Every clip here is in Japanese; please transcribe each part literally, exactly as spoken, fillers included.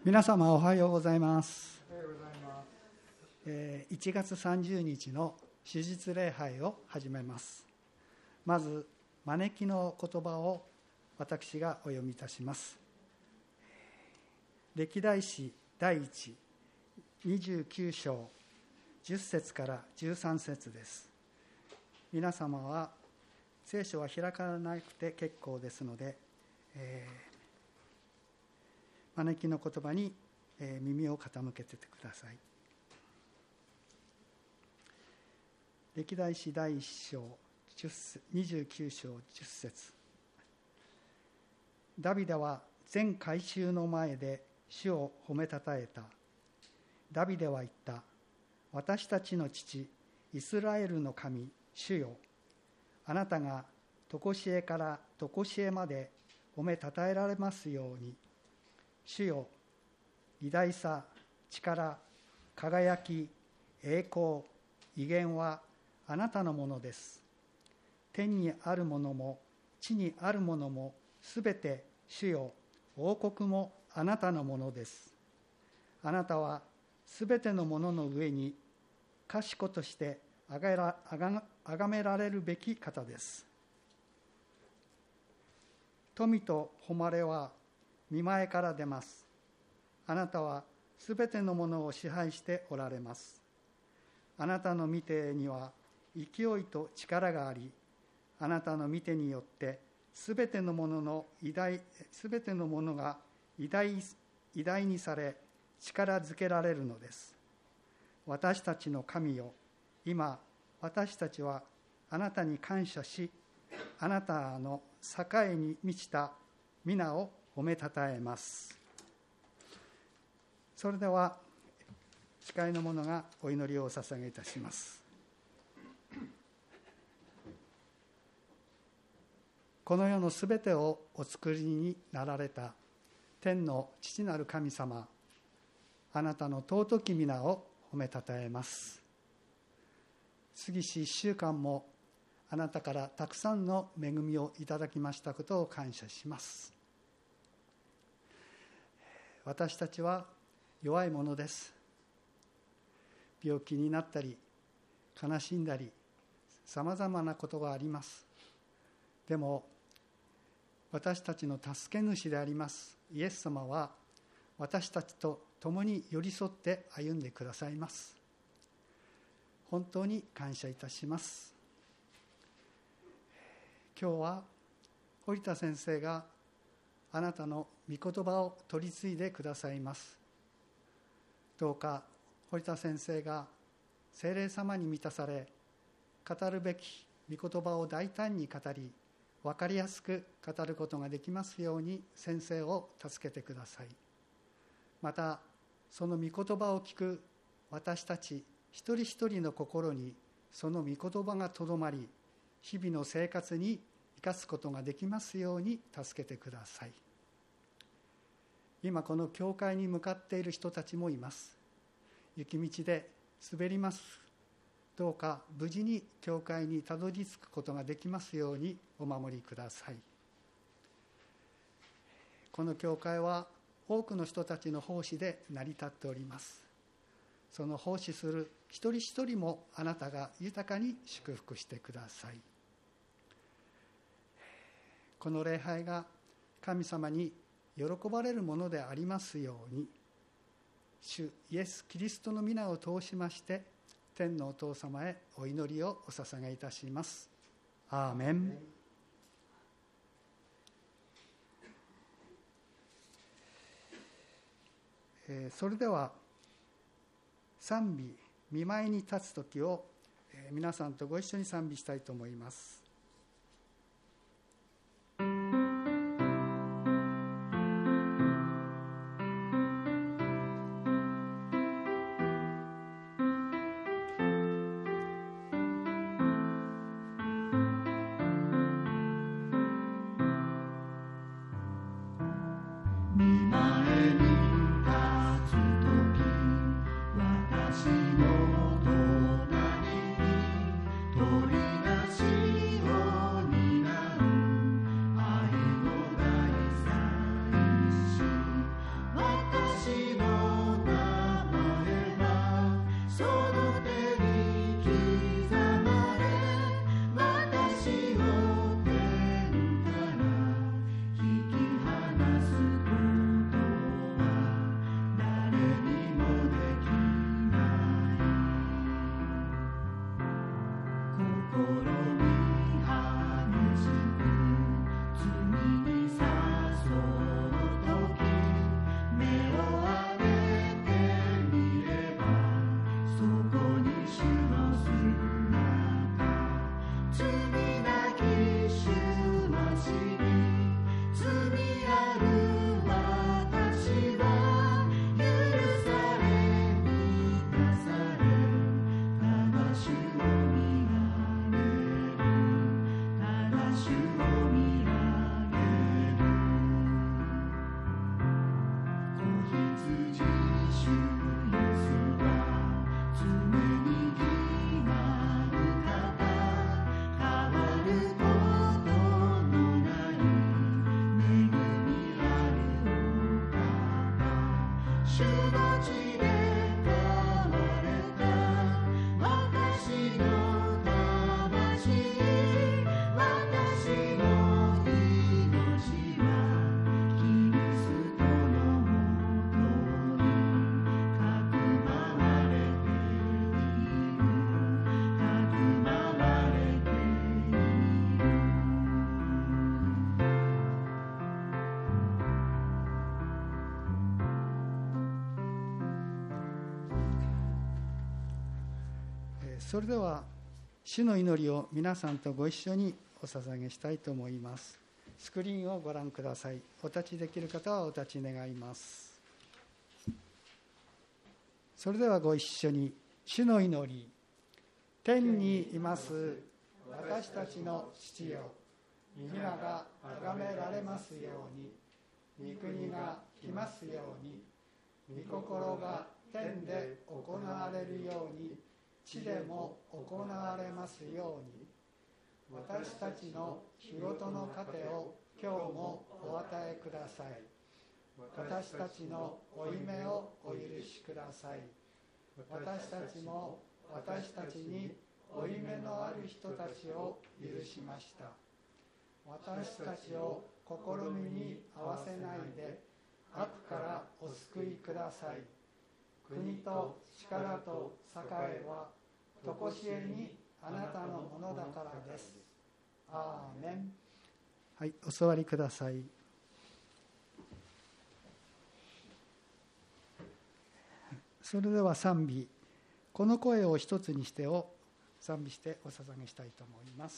皆様おはようございます。いちがつさんじゅうにちの主日礼拝を始めます。まず招きの言葉を私がお読みいたします。歴代史第一にじゅうきゅうしょうじゅっせつからじゅうさんせつです。皆様は聖書は開かなくて結構ですので、えー招きの言葉に耳を傾けててください。歴代史第一章にじゅうきゅうしょうじゅっせつ。ダビデは全改宗の前で主を褒めたたえた。ダビデは言った。私たちの父イスラエルの神主よ、あなたが常しえから常しえまで褒めたたえられますように。主よ、偉大さ、力、輝き、栄光、威厳はあなたのものです。天にあるものも地にあるものもすべて主よ、王国もあなたのものです。あなたはすべてのものの上に賢としてあがらあがあがめられるべき方です。富と誉れは御前から出ます。あなたはすべてのものを支配しておられます。あなたの御手には勢いと力があり、あなたの御手によってすべてのものの偉大、すべてのものが偉大、偉大にされ力づけられるのです。私たちの神よ、今私たちはあなたに感謝し、あなたの栄に満ちた皆を褒めたたえます。それでは司会の者がお祈りをお捧げいたします。この世のすべてをお作りになられた天の父なる神様、あなたの尊き皆を褒めたたえます。過ぎしいっしゅうかんもあなたからたくさんの恵みをいただきましたことを感謝します。私たちは弱いものです。病気になったり悲しんだりさまざまなことがあります。でも私たちの助け主でありますイエス様は私たちと共に寄り添って歩んでくださいます。本当に感謝いたします。今日は堀田先生があなたの御言葉を取り継いでくださいます。どうか堀田先生が聖霊様に満たされ、語るべき御言葉を大胆に語り、分かりやすく語ることができますように先生を助けてください。またその御言葉を聞く私たち一人一人の心にその御言葉がとどまり、日々の生活に生かすことができますように助けてください。今この教会に向かっている人たちもいます。雪道で滑ります。どうか無事に教会にたどり着くことができますようにお守りください。この教会は多くの人たちの奉仕で成り立っております。その奉仕する一人一人もあなたが豊かに祝福してください。この礼拝が神様に喜ばれるものでありますように、主イエス・キリストの皆を通しまして天のお父様へお祈りをお捧げいたします。アーメン。えー、それでは賛美御前に立つ時を、えー、皆さんとご一緒に賛美したいと思います。 私それでは主の祈りを皆さんとご一緒にお捧げしたいと思います。スクリーンをご覧ください。お立ちできる方はお立ち願います。それではご一緒に主の祈り。天にいます私たちの父よ、皆が崇められますように、御国が来ますように、御心が天で行われるように地でも行われますように。私たちの日ごとの糧を今日もお与えください。私たちの負い目をお許しください。私たちも私たちに負い目のある人たちを許しました。私たちを試みに合わせないで悪からお救いください。国と力と栄はとこしえにあなたのものだからです。アーメン。はい、お座りください。それでは賛美、この声を一つにしてを賛美してお捧げしたいと思います。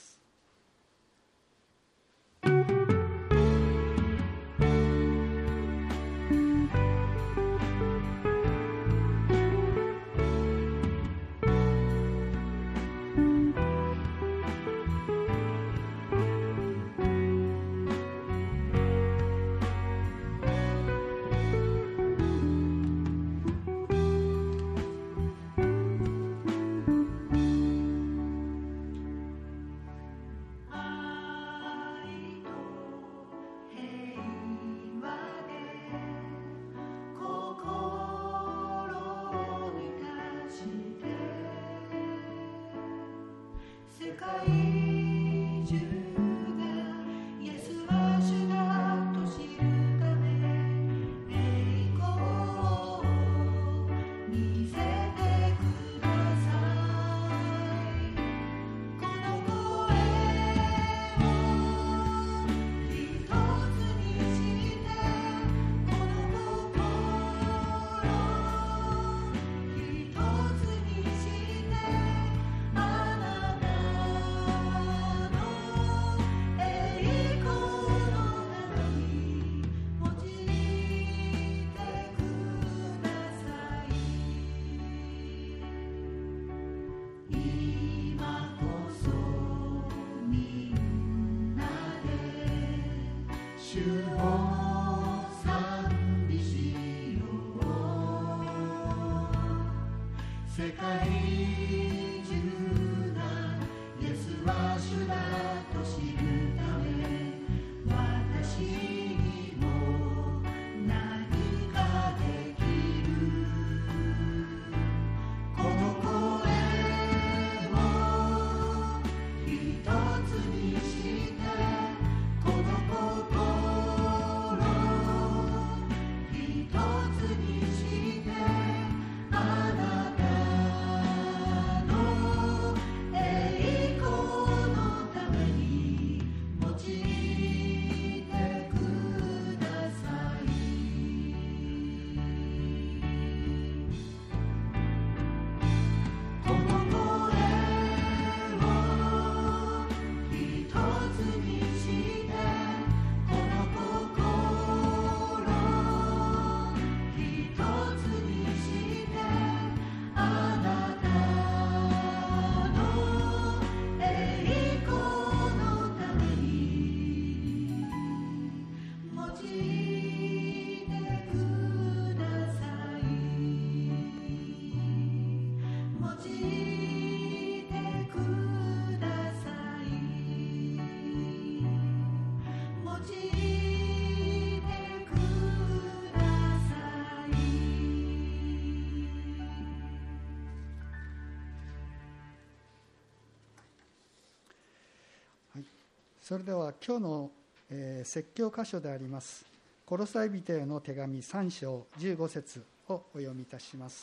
それでは今日の、えー、説教箇所でありますコロサイ人への手紙さん章じゅうご節をお読みいたします。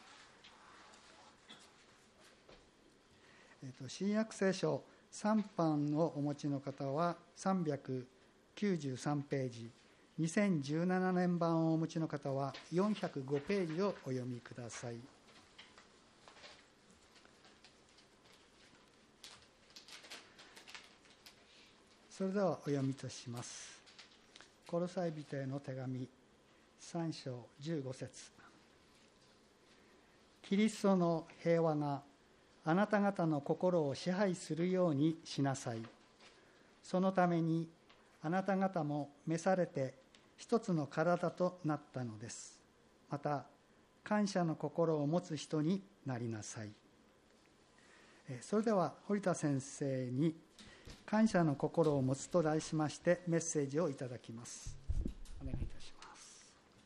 えーと、新約聖書さん版をお持ちの方はさんびゃくきゅうじゅうさんページ、にせんじゅうななねん版をお持ちの方はよんひゃくごページをお読みください。 それではお読みとします。コロサイ人への手紙さん章じゅうご節。キリストの平和があなた方の心を支配するようにしなさい。そのためにあなた方も召されて一つの体となったのです。また感謝の心を持つ人になりなさい。それでは堀田先生に感謝の心を持つと題しましてメッセージをいただきます。お願いいたします。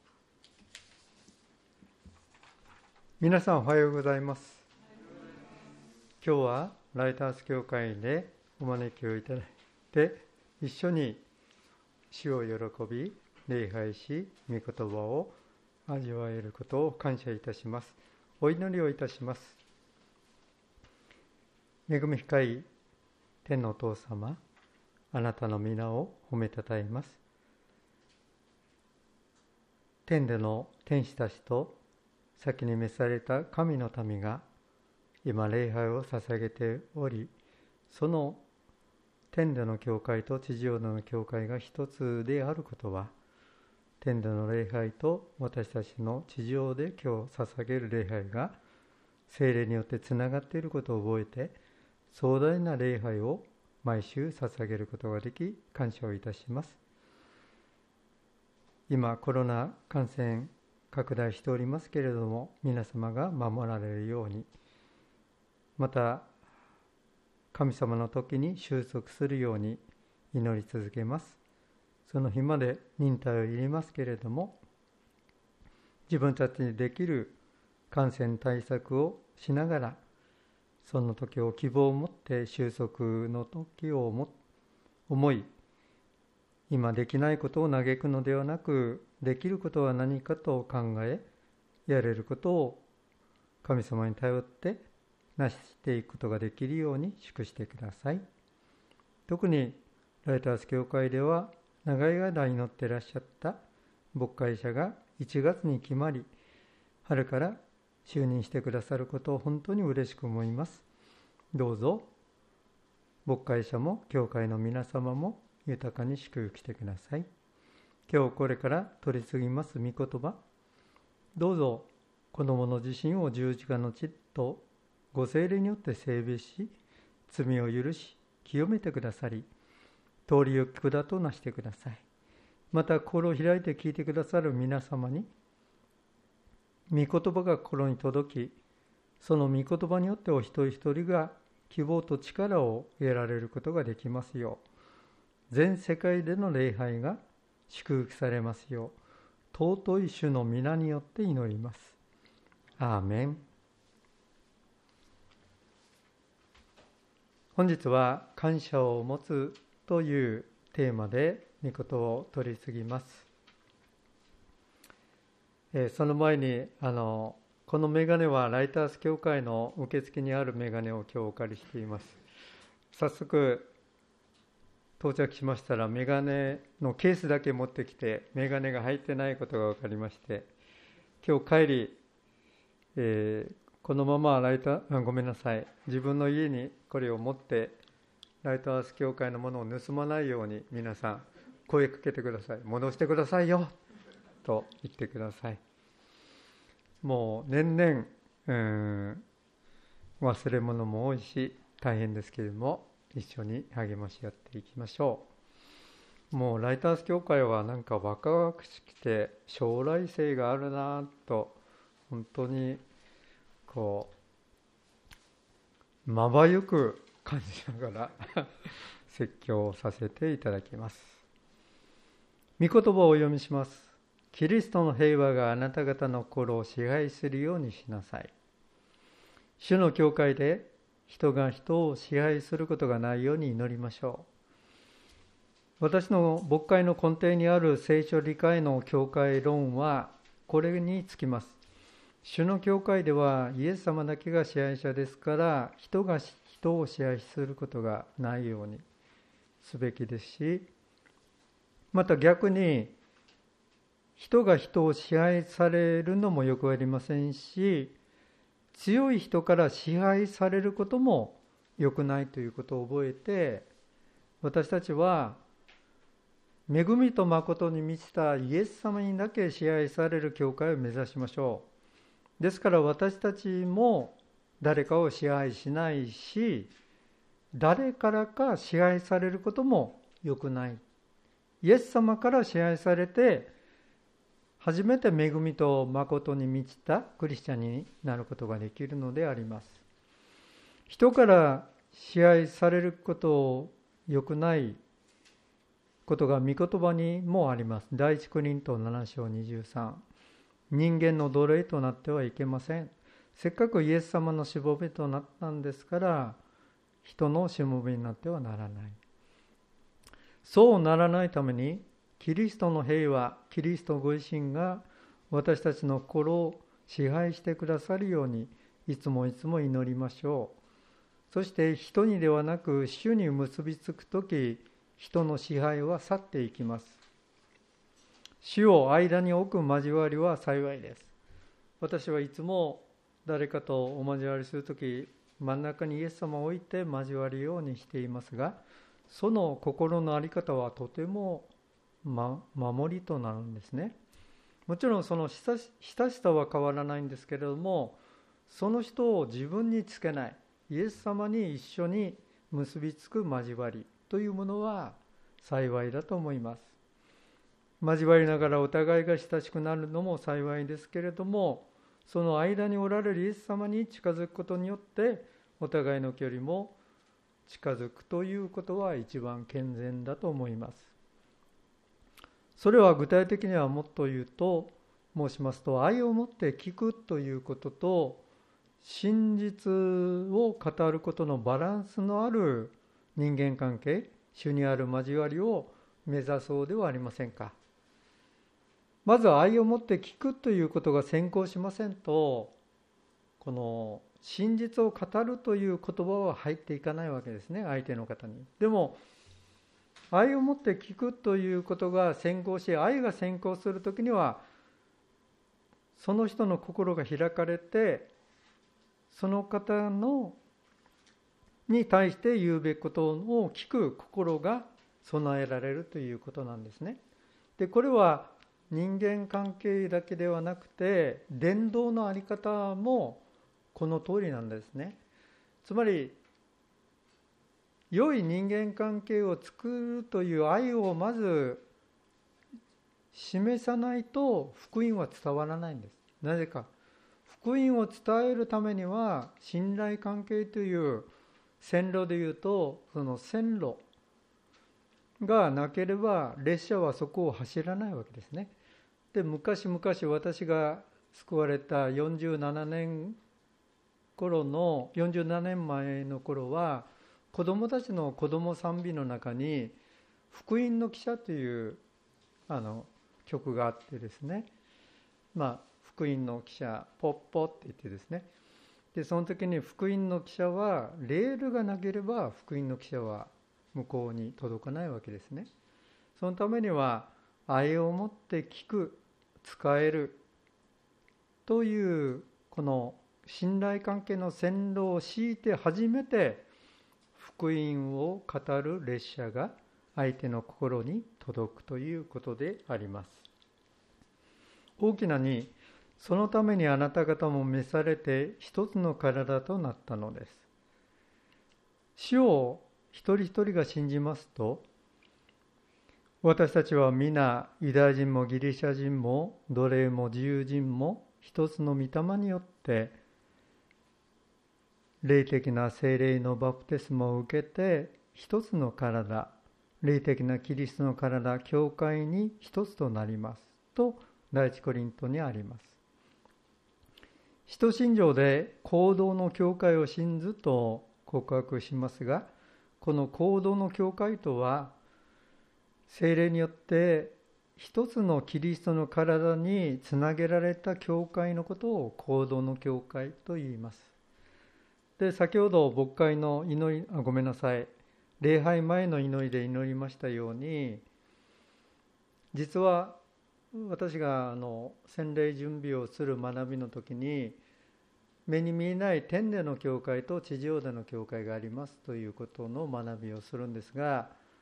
皆さんおはようございます。今日はライターズ教会でお招きをいただいて、一緒に主を喜び礼拝し、御言葉を味わえることを感謝いたします。お祈りをいたします。恵み深い天のお父様、あなたの皆を褒めたたえます。天での天使たちと先に召された神の民が今礼拝を捧げており、その天での教会と地上での教会が一つであることは、天での礼拝と私たちの地上で今日捧げる礼拝が聖霊によってつながっていることを覚えて、壮大な礼拝を毎週捧げることができ、感謝をいたします。今コロナ感染拡大しておりますけれども、皆様が守られるように、また神様の時に収束するように祈り続けます。その日まで忍耐をいりますけれども、自分たちにできる感染対策をしながら、その時を希望を持って収束の時を思い、今できないことを嘆くのではなく、できることは何かと考え、やれることを神様に頼って成していくことができるように祝してください。特にライターズ教会では長い間祈っていらっしゃった牧会者がいちがつに決まり、春から就任してくださることを本当に嬉しく思います。どうぞ牧会者も教会の皆様も豊かに祝福してください。今日これから取り次ぎます御言葉、どうぞ子供の自身を十字架の血とご聖霊によって聖別し、罪を許し清めてくださり、通り行く管となしてください。また心を開いて聞いてくださる皆様に、御言葉が心に届き、その御言葉によってお一人一人が希望と力を得られることができますよう、全世界での礼拝が祝福されますよう、尊い主の皆によって祈ります。アーメン。本日は感謝を持つというテーマで御言を取り次ぎます。えー、その前にあのこのメガネはライターズ教会の受付にあるメガネを今日お借りしています。早速到着しましたら、メガネのケースだけ持ってきて、メガネが入ってないことが分かりまして、今日帰り、えー、このままライター、ごめんなさい、自分の家にこれを持って、ライターズ教会のものを盗まないように皆さん声かけてください。戻してくださいよと言ってください。もう年々、うん、忘れ物も多いし大変ですけれども、一緒に励まし合っていきましょう。もうライターズ教会はなんか若々しくて将来性があるなと、本当にこうまばゆく感じながら説教をさせていただきます。御言葉をお読みします。キリストの平和があなた方の心を支配するようにしなさい。主の教会で人が人を支配することがないように祈りましょう。私の牧会の根底にある聖書理解の教会論はこれにつきます。主の教会ではイエス様だけが支配者ですから、人が人を支配することがないようにすべきですし、また逆に人が人を支配されるのもよくありませんし、強い人から支配されることも良くないということを覚えて、 私たちは恵みと誠に満ちたイエス様にだけ支配される教会を目指しましょう。ですから私たちも誰かを支配しないし、誰からか支配されることも良くない。イエス様から支配されて、初めて恵みと誠に満ちたクリスチャンになることができるのであります。人から支配されることを良くないことが御言葉にもあります。第一コリントなな章にじゅうさん。人間の奴隷となってはいけません。せっかくイエス様のしもべとなったんですから、人のしもべになってはならない。そうならないために、キリストの平和、キリストご自身が私たちの心を支配してくださるように、いつもいつも祈りましょう。そして人にではなく主に結びつくとき、人の支配は去っていきます。主を間に置く交わりは幸いです。私はいつも誰かとお交わりするとき、真ん中にイエス様を置いて交わるようにしていますが、その心の在り方はとても、ま、守りとなるんですね。もちろんその親しさは変わらないんですけれども、その人を自分につけない、イエス様に一緒に結びつく交わりというものは幸いだと思います。交わりながらお互いが親しくなるのも幸いですけれども、その間におられるイエス様に近づくことによってお互いの距離も近づくということは一番健全だと思います。それは具体的にはもっと言うと申しますと、愛をもって聞くということと真実を語ることのバランスのある人間関係、主にある交わりを目指そうではありませんか。まず愛をもって聞くということが先行しませんと、この真実を語るという言葉は入っていかないわけですね、相手の方に。でも愛をもって聞くということが先行し、愛が先行するときにはその人の心が開かれて、その方のに対して言うべきことを聞く心が備えられるということなんですね。で、これは人間関係だけではなくて、伝道のあり方もこの通りなんですね。つまり、良い人間関係を作るという愛をまず示さないと福音は伝わらないんです。なぜか。福音を伝えるためには信頼関係という線路でいうと、その線路がなければ列車はそこを走らないわけですね。で、昔々私が救われたよんじゅうななねん頃のよんじゅうななねんまえの頃は、子どもたちの子ども賛美の中に福音の汽車というあの曲があってですね、まあ福音の汽車ポッポって言ってですね、でその時に福音の汽車はレールがなければ福音の汽車は向こうに届かないわけですね。そのためには愛を持って聞く、使えるというこの信頼関係の線路を敷いて初めて福音を語る列車が相手の心に届くということであります。大きなに、そのためにあなた方も召されて一つの体となったのです。主を一人一人が信じますと、私たちは皆ユダヤ人もギリシャ人も奴隷も自由人も一つの御霊によって霊的な聖霊のバプテスマを受けて一つの体、霊的なキリストの体、教会に一つとなりますと第一コリントにあります。使徒信条で行動の教会を信ずと告白しますが、この行動の教会とは聖霊によって一つのキリストの体につなげられた教会のことを行動の教会と言います。で、先ほど牧会の祈り、あ、ごめんなさい、礼拝前の祈りで祈りましたように、実は私があの洗礼準備をする学びの時に、目に見えない天での教会と地上での教会がありますということの学びをするんですが、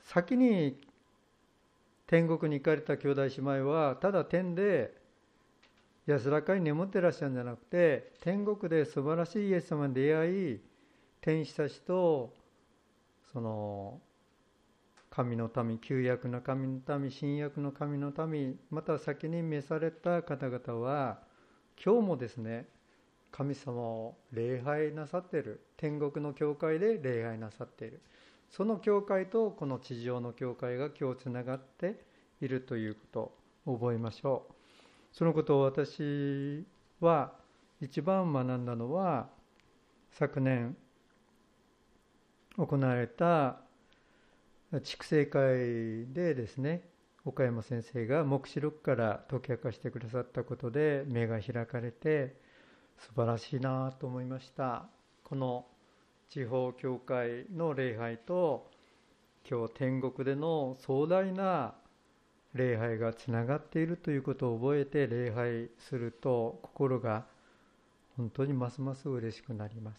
先に天国に行かれた兄弟姉妹はただ天で安らかに眠ってらっしゃるんじゃなくて、天国で素晴らしいイエス様に出会い、天使たちとその神の民、旧約の神の民、新約の神の民、また先に召された方々は今日もですね、神様を礼拝なさっている、天国の教会で礼拝なさっている。その教会とこの地上の教会が今日つながっているということを覚えましょう。そのことを私は一番学んだのは、昨年行われた畜生会でですね、岡山先生が黙示録から解き明かしてくださったことで目が開かれて、素晴らしいなと思いました。この地方教会の礼拝と今日天国での壮大な礼拝がつながっているということを覚えて礼拝すると、心が本当にますます嬉しくなります。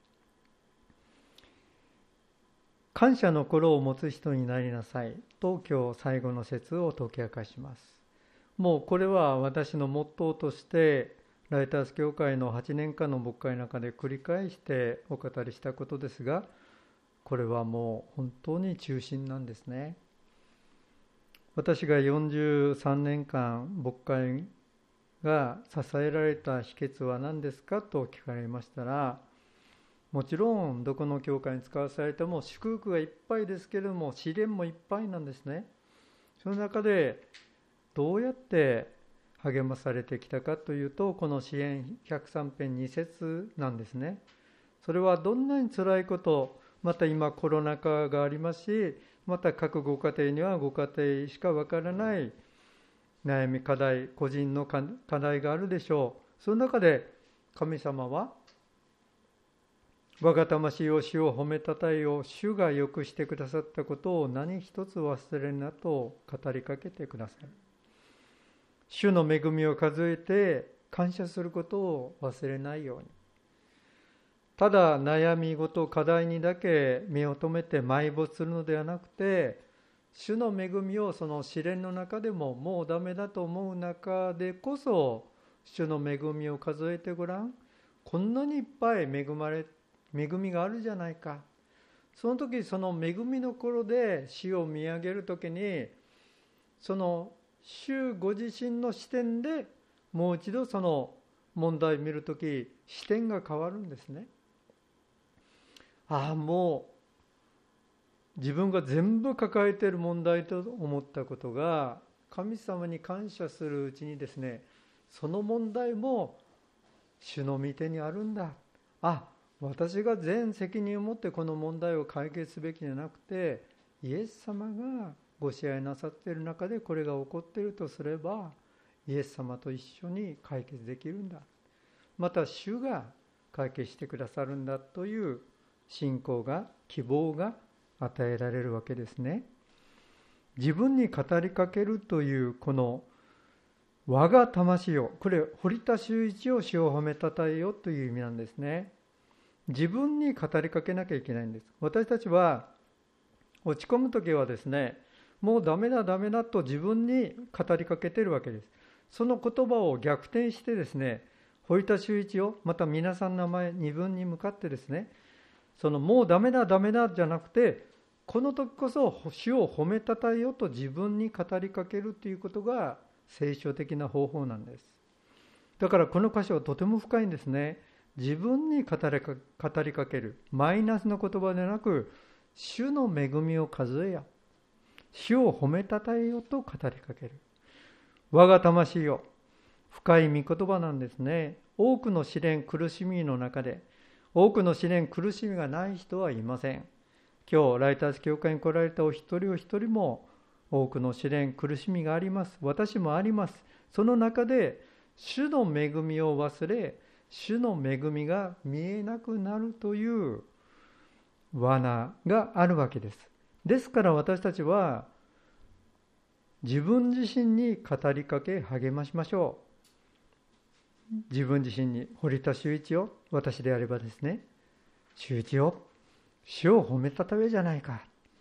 感謝の心を持つ人になりなさいと今日最後の説を解き明かします。もうこれは私のモットーとしてライターズ教会のはちねんかんの牧会の中で繰り返してお語りしたことですが、これはもう本当に中心なんですね。私がよんじゅうさんねんかん牧会が支えられた秘訣は何ですかと聞かれましたら、もちろんどこの教会に使わされても祝福がいっぱいですけれども、試練もいっぱいなんですね。その中でどうやって励まされてきたかというと、この詩編ひゃくさん編に節なんですね。それはどんなに辛いこと、また今コロナ禍がありますし、また各ご家庭にはご家庭しかわからない悩み、課題、個人の課題があるでしょう。その中で神様は、我が魂を主を褒めたたえよ、主がよくしてくださったことを何一つ忘れなと語りかけてください。主の恵みを数えて感謝することを忘れないように。ただ悩み事、課題にだけ目を留めて埋没するのではなくて、主の恵みをその試練の中でももうダメだと思う中でこそ、主の恵みを数えてごらん。こんなにいっぱい恵まれ、恵みがあるじゃないか。その時、その恵みの頃で主を見上げる時に、その主ご自身の視点でもう一度その問題を見るとき、視点が変わるんですね。ああ、もう自分が全部抱えている問題と思ったことが、神様に感謝するうちにですね、その問題も主の御手にあるんだ。あ、私が全責任を持ってこの問題を解決すべきじゃなくて、イエス様がご支配なさっている中でこれが起こっているとすれば、イエス様と一緒に解決できるんだ。また主が解決してくださるんだという信仰が、希望が与えられるわけですね。自分に語りかけるというこの我が魂を、これ堀田修一を主を褒めたたえよという意味なんですね。自分に語りかけなきゃいけないんです。私たちは落ち込むときはですね、もうダメだダメだと自分に語りかけているわけです。その言葉を逆転してですね、堀田修一を、また皆さんの名前二分に向かってですね、そのもうダメだダメだじゃなくて、この時こそ主を褒めたたえよと自分に語りかけるということが聖書的な方法なんです。だからこの箇所はとても深いんですね。自分に語りか、語りかける。マイナスの言葉でなく、主の恵みを数えよ。主を褒めたたえよと語りかける。我が魂よ。深い御言葉なんですね。多くの試練、苦しみの中で、多くの試練、苦しみがない人はいません。今日、ライターズ教会に来られたお一人お一人も、多くの試練、苦しみがあります。私もあります。その中で、主の恵みを忘れ、主の恵みが見えなくなるという罠があるわけです。ですから私たちは自分自身に語りかけ励ましましょう。自分自身に、堀田修一を、私であればですね、修一を、主を褒めたたえじゃないか。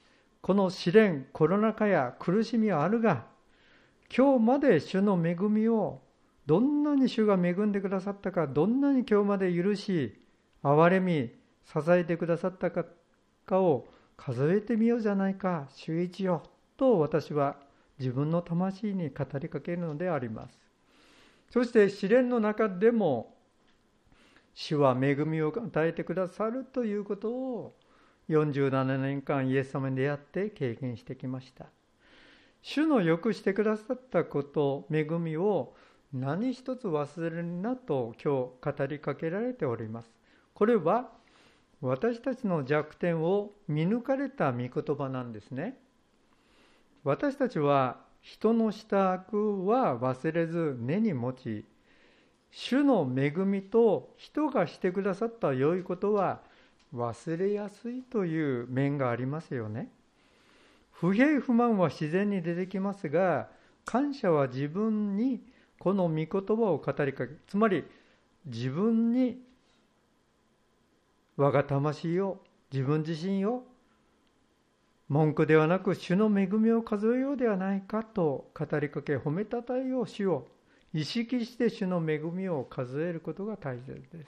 この試練、コロナ禍や苦しみはあるが、今日まで主の恵みを、どんなに主が恵んでくださったか、どんなに今日まで許し、憐れみ、支えてくださったかを数えてみようじゃないか、主一よ、と私は自分の魂に語りかけるのであります。そして試練の中でも、主は恵みを与えてくださるということを、よんじゅうななねんかんイエス様に出会って経験してきました。主のよくしてくださったこと、恵みを何一つ忘れるなと今日語りかけられております。これは私たちの弱点を見抜かれた御言葉なんですね。私たちは人のした悪は忘れず根に持ち、主の恵みと人がしてくださった良いことは忘れやすいという面がありますよね。不平不満は自然に出てきますが、感謝は自分にこの御言葉を語りかけ、つまり自分に我が魂を、自分自身を文句ではなく主の恵みを数えようではないかと語りかけ、褒めたたえよう主を意識して主の恵みを数えることが大切です。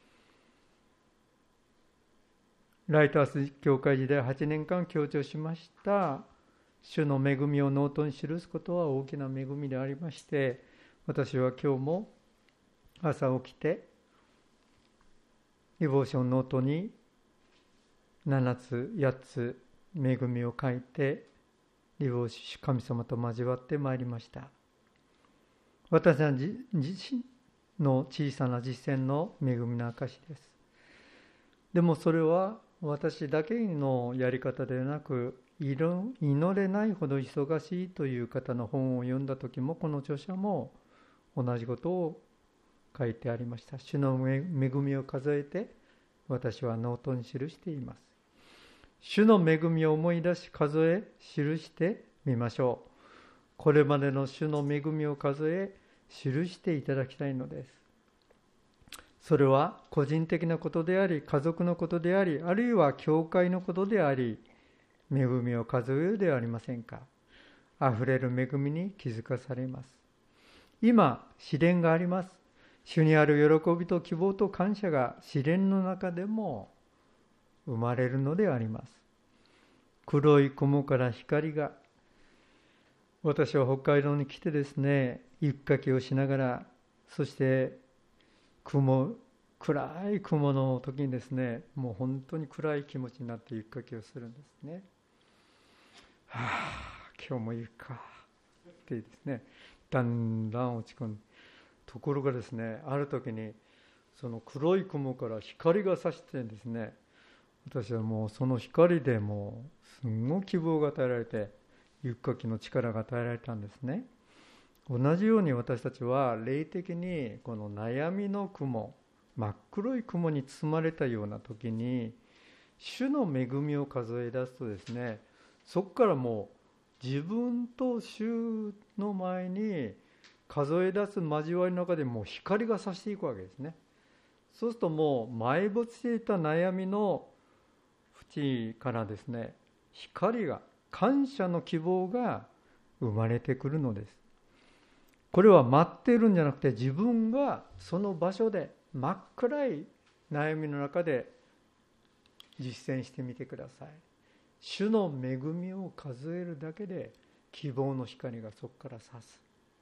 ライトハウス教会時代はちねんかん強調しました主の恵みをノートに記すことは大きな恵みでありまして、私は今日も朝起きてディボーションノートにななつやっつ恵みを書いてディボーション神様と交わってまいりました。私は自身の小さな実践の恵みの証です。でもそれは私だけのやり方ではなく、祈れないほど忙しいという方の本を読んだ時も、この著者も同じことを書いてありました。主の恵みを数えて私はノートに記しています。主の恵みを思い出し数え記してみましょう。これまでの主の恵みを数え記していただきたいのです。それは個人的なことであり、家族のことであり、あるいは教会のことであり、恵みを数えるではありませんか。あふれる恵みに気づかされます。今、試練があります。主にある喜びと希望と感謝が試練の中でも生まれるのであります。黒い雲から光が、私は北海道に来てですね、雪かきをしながら、そして雲、暗い雲の時にですね、もう本当に暗い気持ちになって雪かきをするんですね。はあ、今日も雪かってですね、だんだん落ち込んで、ところがですね、ある時にその黒い雲から光が差してですね、私はもうその光でもうすんごい希望が与えられて、雪かきの力が与えられたんですね。同じように私たちは霊的にこの悩みの雲、真っ黒い雲に包まれたような時に主の恵みを数え出すとですね、そこからもう自分と主の前に数え出す交わりの中でもう光が差していくわけですね。そうするともう埋没していた悩みの淵からですね、光が、感謝の希望が生まれてくるのです。これは待っているんじゃなくて、自分がその場所で真っ暗い悩みの中で実践してみてください。主の恵みを数えるだけで希望の光がそこから差す。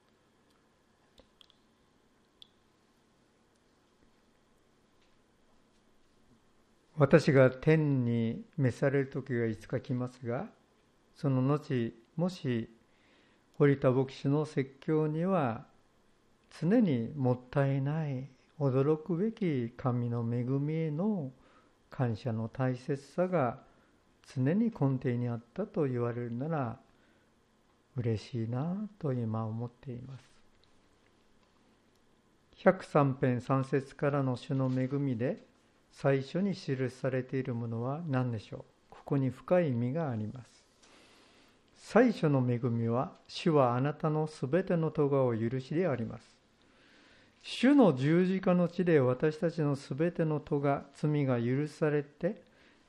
私が天に召される時がいつか来ますが、その後もし堀田牧師の説教には常にもったいない驚くべき神の恵みへの感謝の大切さが常に根底にあったと言われるなら嬉しいなと今思っています。ひゃくさん編さん節からの主の恵みで最初に記されているものは何でしょう。ここに深い意味があります。最初の恵みは、主はあなたのすべての咎を許しであります。主の十字架の地で私たちのすべての咎、罪が許されて、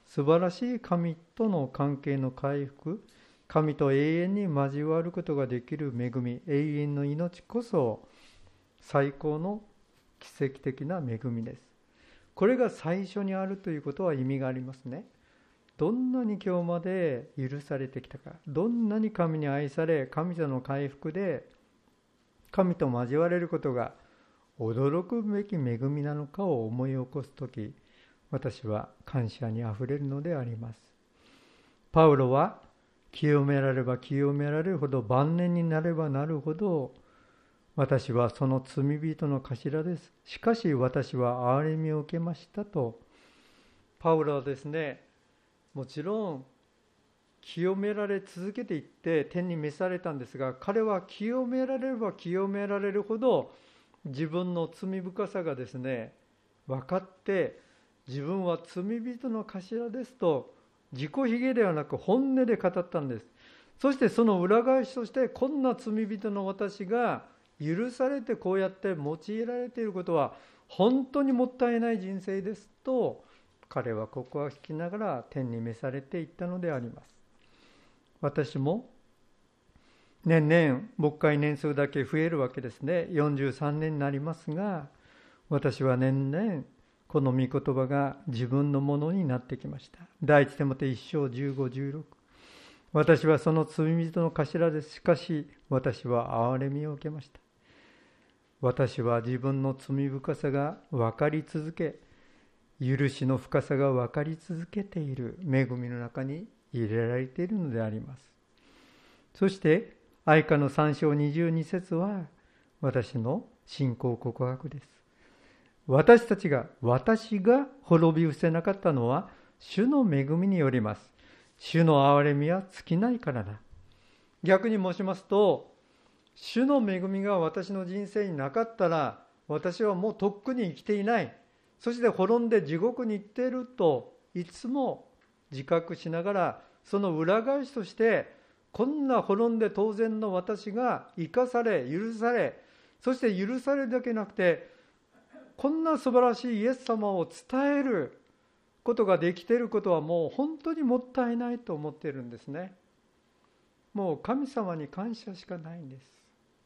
素晴らしい神との関係の回復、神と永遠に交わることができる恵み、永遠の命こそ最高の奇跡的な恵みです。これが最初にあるということは意味がありますね。どんなに今日まで許されてきたか、どんなに神に愛され、神との回復で神と交われることが驚くべき恵みなのかを思い起こすとき、私は感謝にあふれるのであります。パウロは、清められば清められるほど、晩年になればなるほど、私はその罪人の頭です。しかし私は憐れみを受けましたと、パウロはですね、もちろん清められ続けていって天に召されたんですが、彼は清められれば清められるほど自分の罪深さがですね分かって、自分は罪人の頭ですと自己卑下ではなく本音で語ったんです。そしてその裏返しとして、こんな罪人の私が許されてこうやって用いられていることは本当にもったいない人生ですと彼は告白しながら天に召されていったのであります。私も年々牧会年数だけ増えるわけですね。よんじゅうさんねんになりますが、私は年々この御言葉が自分のものになってきました。第一テモテいち章じゅうご、じゅうろく、私はその罪人の頭です。しかし私は憐れみを受けました。私は自分の罪深さが分かり続け、許しの深さが分かり続けている恵みの中に入れられているのであります。そして愛歌のさん章にじゅうに節は私の信仰告白です。私たちが、私が滅び失せなかったのは主の恵みによります。主の憐れみは尽きないからだ。逆に申しますと、主の恵みが私の人生になかったら、私はもうとっくに生きていない。そして滅んで地獄に行っているといつも自覚しながら、その裏返しとして、こんな滅んで当然の私が生かされ、許され、そして許されるだけなくて、こんな素晴らしいイエス様を伝えることができていることはもう本当にもったいないと思っているんですね。もう神様に感謝しかないんです。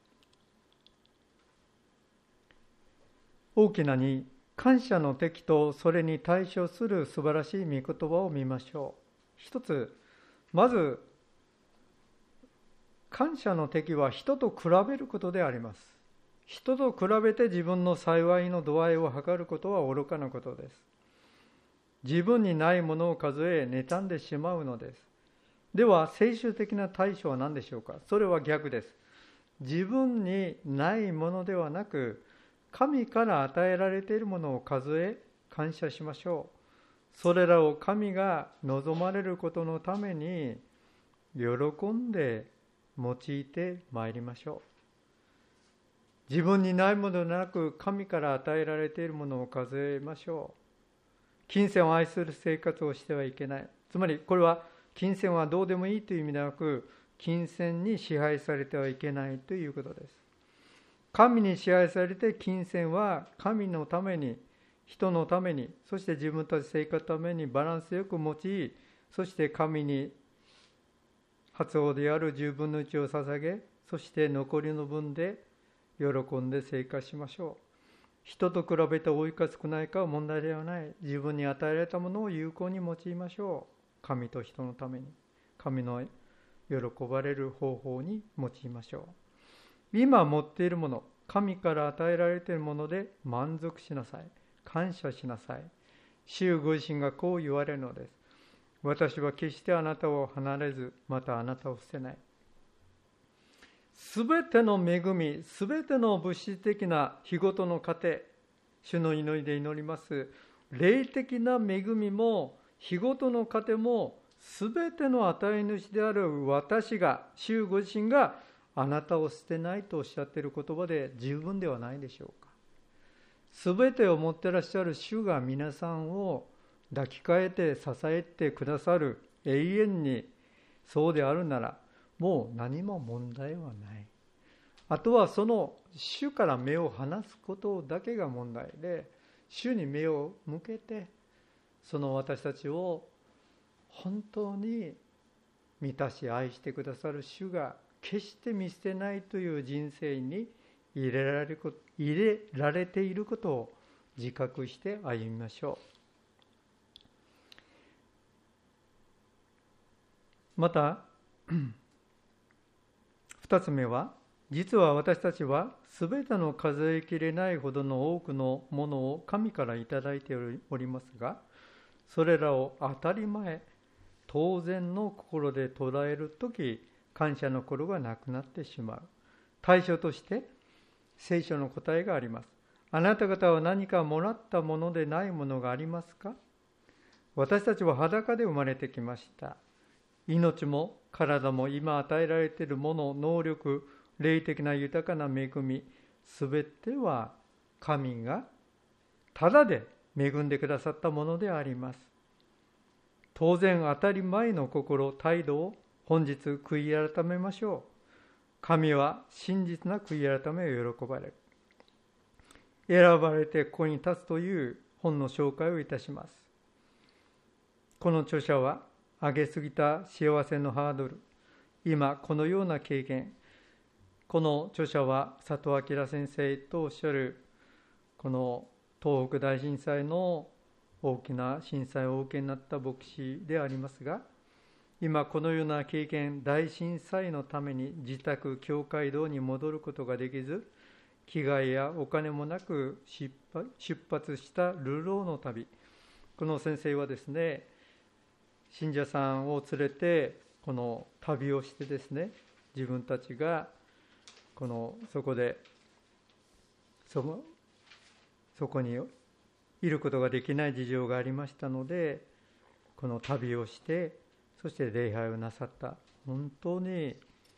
大きなに感謝の敵とそれに対処する素晴らしい御言葉を見ましょう。一つ、まず感謝の敵は人と比べることであります。人と比べて自分の幸いの度合いを測ることは愚かなことです。自分にないものを数え妬んでしまうのです。では最終的な対処は何でしょうか。それは逆です。自分にないものではなく、神から与えられているものを数え感謝しましょう。それらを神が望まれることのために喜んで用いてまいりましょう。自分にないものでなく、神から与えられているものを数えましょう。金銭を愛する生活をしてはいけない。つまりこれは金銭はどうでもいいという意味ではなく、金銭に支配されてはいけないということです。神に支配されて、金銭は神のために、人のために、そして自分たち生活のためにバランスよく用い、そして神に初歩であるじゅうぶんのいちを捧げ、そして残りの分で喜んで生活しましょう。人と比べて多いか少ないかは問題ではない。自分に与えられたものを有効に用いましょう。神と人のために、神の喜ばれる方法に用いましょう。今持っているもの、神から与えられているもので満足しなさい。感謝しなさい。主ご自身がこう言われるのです。私は決してあなたを離れず、またあなたを捨てない。すべての恵み、すべての物質的な日ごとの糧、主の祈りで祈ります。霊的な恵みも日ごとの糧もすべての与え主である私が、主ご自身があなたを捨てないとおっしゃっている言葉で十分ではないでしょうか。すべてを持ってらっしゃる主が皆さんを抱きかえて支えてくださる、永遠にそうであるなら、もう何も問題はない。あとはその主から目を離すことだけが問題で、主に目を向けて、その私たちを本当に満たし愛してくださる主が決して見捨てないという人生に入れられること、入れられていることを自覚して歩みましょう。また二つ目は、実は私たちはすべての数えきれないほどの多くのものを神からいただいておりますが、それらを当たり前、当然の心で捉えるとき、感謝の心がなくなってしまう。対処として聖書の答えがあります。あなた方は何かもらったものでないものがありますか？私たちは裸で生まれてきました。命も体も今与えられているもの、能力、霊的な豊かな恵み、すべては神がただで恵んでくださったものであります。当然当たり前の心、態度を本日悔い改めましょう。神は真実な悔い改めを喜ばれる。選ばれてここに立つという本の紹介をいたします。この著者は、上げすぎた幸せのハードル、今このような経験、この著者は佐藤明先生とおっしゃる、この東北大震災の大きな震災をお受けになった牧師でありますが、今このような経験、大震災のために自宅、教会堂に戻ることができず、着替えやお金もなく出発した流浪の旅。この先生はですね、信者さんを連れてこの旅をしてですね、自分たちがこのそこでそのそこにいることができない事情がありましたので、この旅をして、そして礼拝をなさった、本当に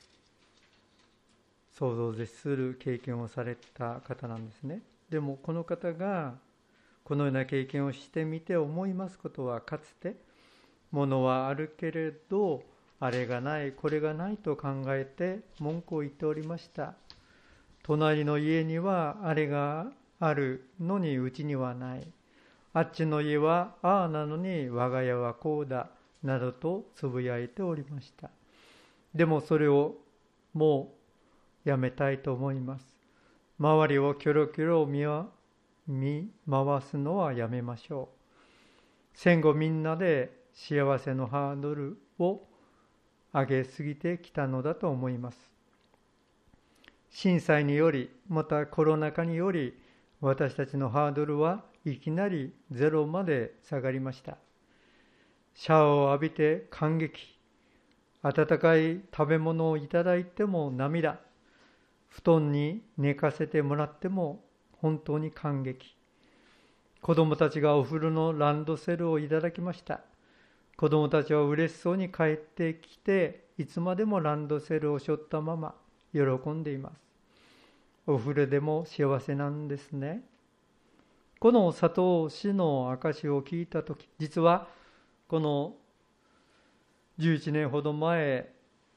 想像を絶する経験をされた方なんですね。でもこの方がこのような経験をしてみて思いますことは、かつて物はあるけれどあれがない、これがないと考えて文句を言っておりました。隣の家にはあれがあるのにうちにはない、あっちの家はああなのに我が家はこうだなどとつぶやいておりました。でもそれをもうやめたいと思います。周りをキョロキョロ見わ見回すのはやめましょう。戦後みんなで幸せのハードルを上げすぎてきたのだと思います。震災により、またコロナ禍により、私たちのハードルはいきなりゼロまで下がりました。シャワーを浴びて感激、温かい食べ物をいただいても涙、布団に寝かせてもらっても本当に感激。子供たちがお風呂のランドセルをいただきました。子供たちは嬉しそうに帰ってきて、いつまでもランドセルを背負ったまま喜んでいます。お風呂でも幸せなんですね。この佐藤氏の証を聞いたとき、実はこのじゅういちねんほど前、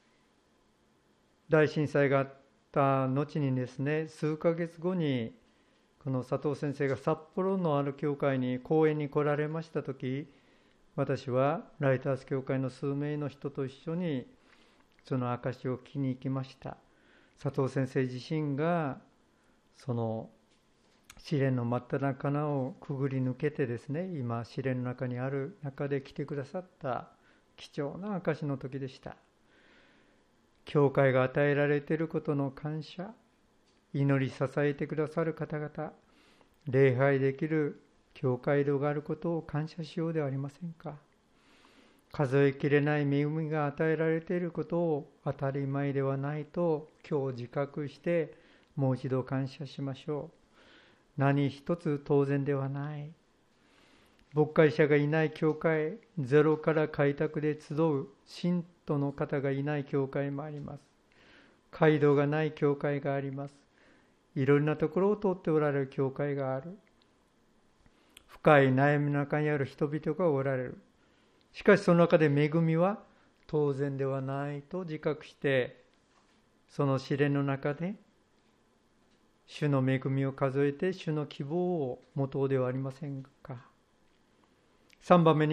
大震災があった後にですね、数ヶ月後にこの佐藤先生が札幌のある教会に講演に来られましたとき、私はライターズ教会の数名の人と一緒にその証を聞きに行きました。佐藤先生自身がその試練の真っ只中をくぐり抜けてですね、今試練の中にある中で来てくださった貴重な証の時でした。教会が与えられていることの感謝、祈り支えてくださる方々、礼拝できる教会堂があることを感謝しようではありませんか。数えきれない恵みが与えられていることを当たり前ではないと今日自覚してもう一度感謝しましょう。何一つ当然ではない。牧会者がいない教会、ゼロから開拓で集う信徒の方がいない教会もあります。街道がない教会があります。いろんなところを通っておられる教会がある。深い悩みの中にある人々がおられる。しかしその中で恵みは当然ではないと自覚して、その試練の中で主の恵みを数えて主の希望を持とうではありませんか。さんばんめに、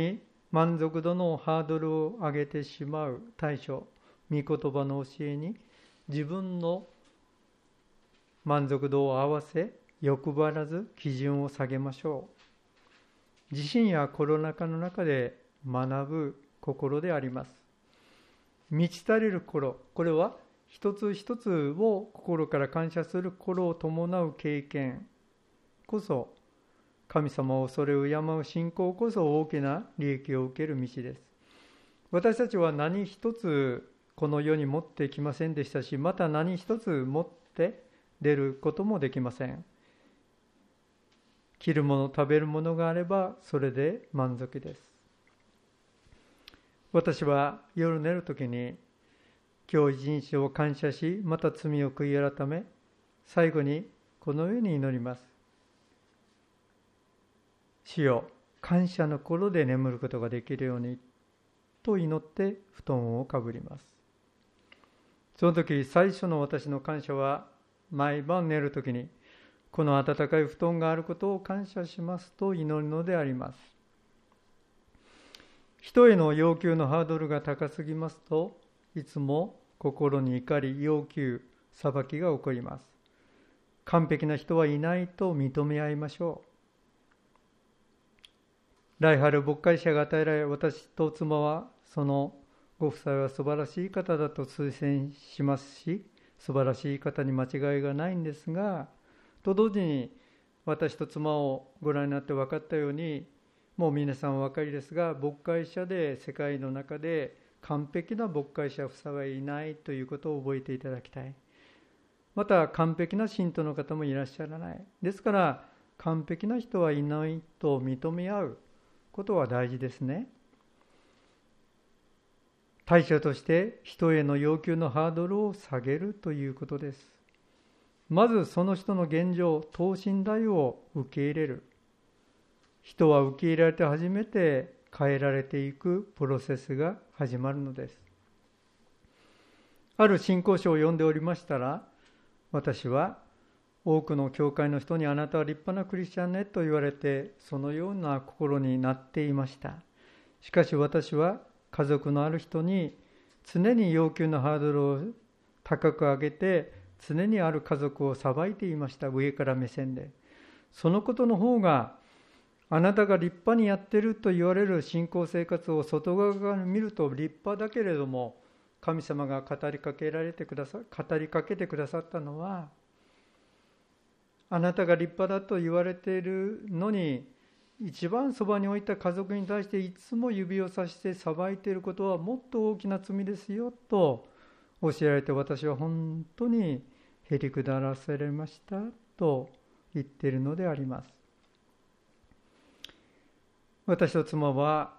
満足度のハードルを上げてしまう対処、御言葉の教えに自分の満足度を合わせ、欲張らず基準を下げましょう。地震やコロナ禍の中で学ぶ心であります。満ち足りる心、これは一つ一つを心から感謝する心を伴う経験こそ、神様を恐れ敬う信仰こそ大きな利益を受ける道です。私たちは何一つこの世に持ってきませんでしたし、また何一つ持って出ることもできません。着るもの、食べるものがあればそれで満足です。私は夜寝るときに今日一日を感謝し、また罪を悔い改め、最後にこのように祈ります。主よ、感謝の心で眠ることができるようにと祈って布団をかぶります。その時、最初の私の感謝は、毎晩寝るときにこの暖かい布団があることを感謝しますと祈るのであります。人への要求のハードルが高すぎますと、いつも心に怒り、要求、裁きが起こります。完璧な人はいないと認め合いましょう。来春牧会者が与えられ、私と妻はそのご夫妻は素晴らしい方だと推薦しますし、素晴らしい方に間違いがないんですが、と同時に私と妻をご覧になって分かったように、もう皆さんお分かりですが、牧会者で世界の中で完璧な牧会者夫妻はいないということを覚えていただきたい。また完璧な信徒の方もいらっしゃらない。ですから完璧な人はいないと認め合うことは大事ですね。対処として人への要求のハードルを下げるということです。まずその人の現状、等身大を受け入れる。人は受け入れられて初めて変えられていくプロセスが始まるのです。ある信仰書を読んでおりましたら、私は多くの教会の人にあなたは立派なクリスチャンねと言われて、そのような心になっていました。しかし私は家族のある人に常に要求のハードルを高く上げて、常にある家族を裁いていました。上から目線で。そのことの方が、あなたが立派にやっていると言われる信仰生活を外側から見ると立派だけれども、神様が語りかけられてくださ語りかけてくださったのは、あなたが立派だと言われているのに、一番そばに置いた家族に対していつも指をさして裁いていることはもっと大きな罪ですよと教えられて、私は本当にへりくだらされましたと言っているのであります。私と妻は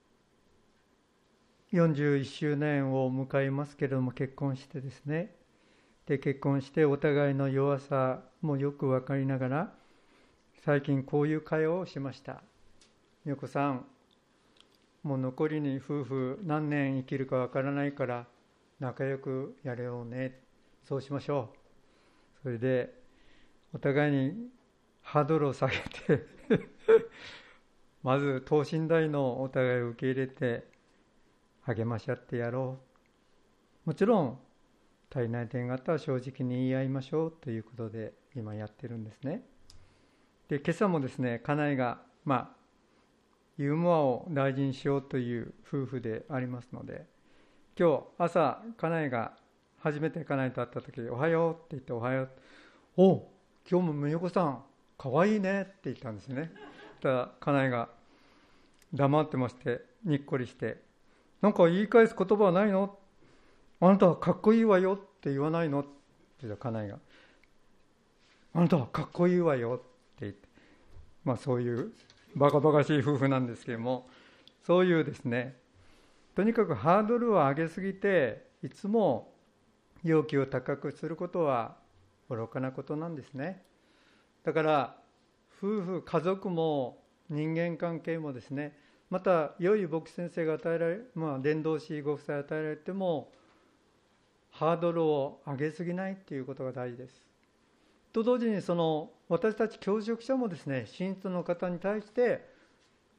よんじゅういっしゅうねんを迎えますけれども、結婚してですね、で結婚してお互いの弱さもよく分かりながら、最近こういう会話をしました。美代子さん、もう残りに夫婦何年生きるか分からないから仲良くやれようね。そうしましょう。それでお互いにハードルを下げてまず等身大のお互いを受け入れて励まし合ってやろう。もちろん足りない点があったら正直に言い合いましょうということで今やってるんですね。で今朝もですね、家内がまあユーモアを大事にしようという夫婦でありますので、今日朝家内が初めて家内と会った時、おはようって言って、おはよう、おう今日も美代子さんかわいいねって言ったんですね。ただ家内が黙ってまして、にっこりして、なんか言い返す言葉はないの、あなたはかっこいいわよって言わないのって言った家内が、あなたはかっこいいわよって言って、まあそういうバカバカしい夫婦なんですけれども、そういうですね、とにかくハードルを上げすぎていつも要求を高くすることは愚かなことなんですね。だから夫婦家族も人間関係もですね、また良い牧師先生が与えられ、まあ、伝道師ご夫妻与えられてもハードルを上げすぎないということが大事です。と同時に、その私たち教職者もですね、信徒の方に対して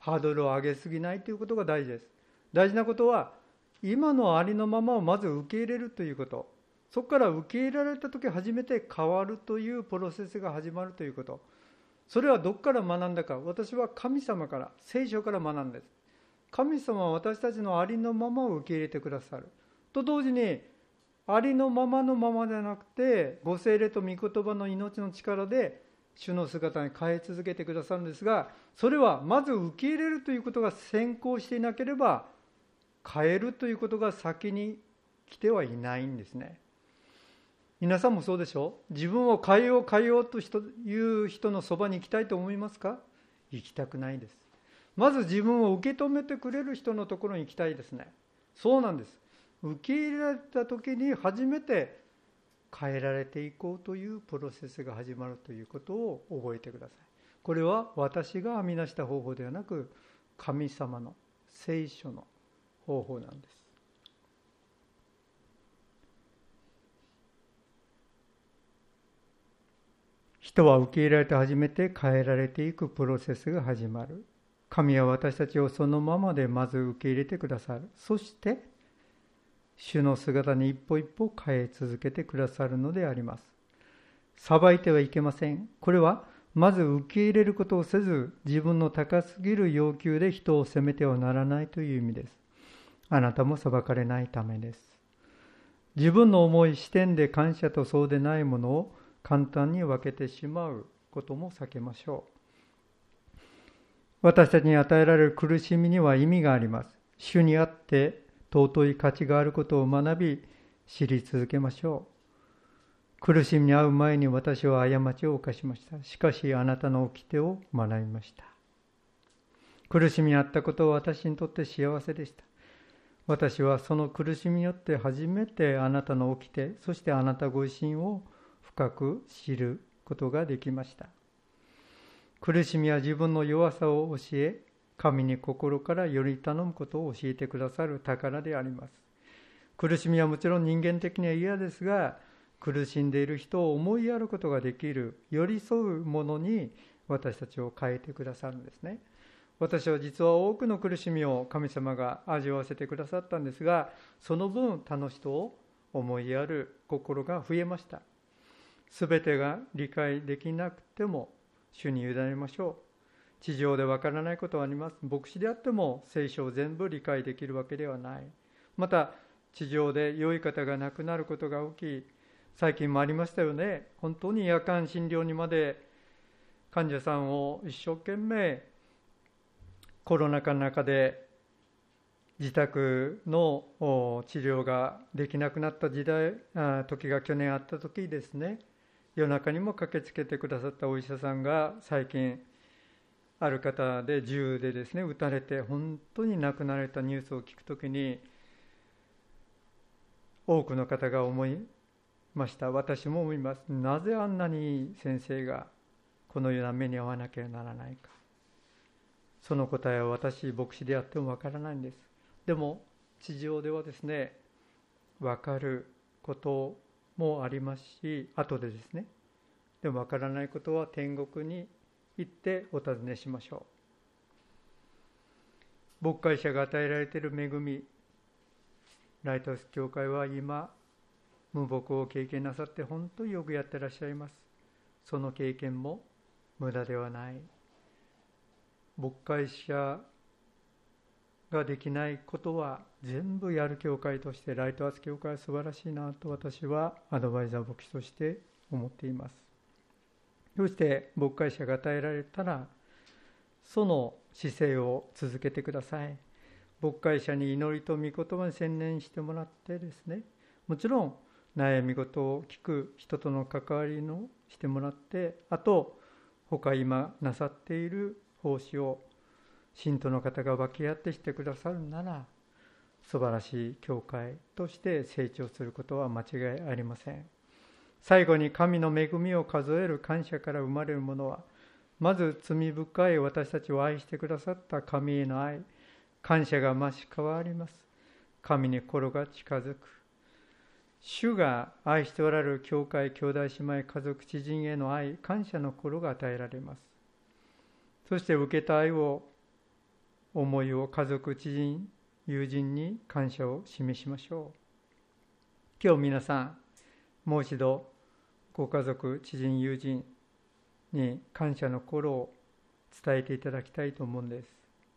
ハードルを上げすぎないということが大事です。大事なことは、今のありのままをまず受け入れるということ。そこから受け入れられたとき初めて変わるというプロセスが始まるということ。それはどこから学んだか。私は神様から、聖書から学んだんです。神様は私たちのありのままを受け入れてくださる。と同時に、ありのままのままではなくて、ご聖霊と御言葉の命の力で、主の姿に変え続けてくださるんですが、それはまず受け入れるということが先行していなければ、変えるということが先に来てはいないんですね。皆さんもそうでしょう。自分を変えよう変えようという人のそばに行きたいと思いますか？行きたくないです。まず自分を受け止めてくれる人のところに行きたいですね。そうなんです。受け入れられた時に初めて変えられていこうというプロセスが始まるということを覚えてください。これは私が編み出した方法ではなく、神様の聖書の方法なんです。人は受け入れられて初めて変えられていくプロセスが始まる。神は私たちをそのままでまず受け入れてくださる。そして主の姿に一歩一歩変え続けてくださるのであります。裁いてはいけません。これはまず受け入れることをせず、自分の高すぎる要求で人を責めてはならないという意味です。あなたも裁かれないためです。自分の思い視点で感謝とそうでないものを簡単に分けてしまうことも避けましょう。私たちに与えられる苦しみには意味があります。主にあって尊い価値があることを学び、知り続けましょう。苦しみに遭う前に私は過ちを犯しました。しかしあなたの掟を学びました。苦しみに遭ったことは私にとって幸せでした。私はその苦しみによって初めてあなたの掟、そしてあなたご自身を深く知ることができました。苦しみは自分の弱さを教え、神に心からより頼むことを教えてくださる宝であります。苦しみはもちろん人間的には嫌ですが、苦しんでいる人を思いやることができる、寄り添うものに私たちを変えてくださるんですね。私は実は多くの苦しみを神様が味わわせてくださったんですが、その分他の人を思いやる心が増えました。すべてが理解できなくても主に委ねましょう。地上でわからないことはあります。牧師であっても聖書を全部理解できるわけではない。また地上で良い方が亡くなることが起き、最近もありましたよね。本当に夜間診療にまで患者さんを一生懸命コロナ禍の中で自宅の治療ができなくなった時代時が去年あった時ですね、夜中にも駆けつけてくださったお医者さんが最近ある方で銃でですね撃たれて本当に亡くなられたニュースを聞くときに、多くの方が思いました。私も思います。なぜあんなに先生がこのような目に遭わなければならないか。その答えは私牧師であってもわからないんです。でも地上ではですね、わかることもありますし、後でですね、でもわからないことは天国に行ってお尋ねしましょう。牧会者が与えられている恵み、ライトハウス教会は今無牧を経験なさって本当によくやってらっしゃいます。その経験も無駄ではない。牧会者ができないことは全部やる教会として、ライトハウス教会は素晴らしいなと私はアドバイザー牧師として思っています。そして牧会者が与えられたらその姿勢を続けてください。牧会者に祈りと御言葉に専念してもらってですね、もちろん悩み事を聞く人との関わりのしてもらって、あと他今なさっている奉仕を信徒の方が分け合ってしてくださるなら、素晴らしい教会として成長することは間違いありません。最後に神の恵みを数える感謝から生まれるものは、まず罪深い私たちを愛してくださった神への愛、感謝が増し変わります。神に心が近づく。主が愛しておられる教会、兄弟姉妹、家族、知人への愛、感謝の心が与えられます。そして受けた愛を思いを家族、知人、友人に感謝を示しましょう。今日皆さん、もう一度ご家族、知人、友人に感謝の心を伝えていただきたいと思うんです。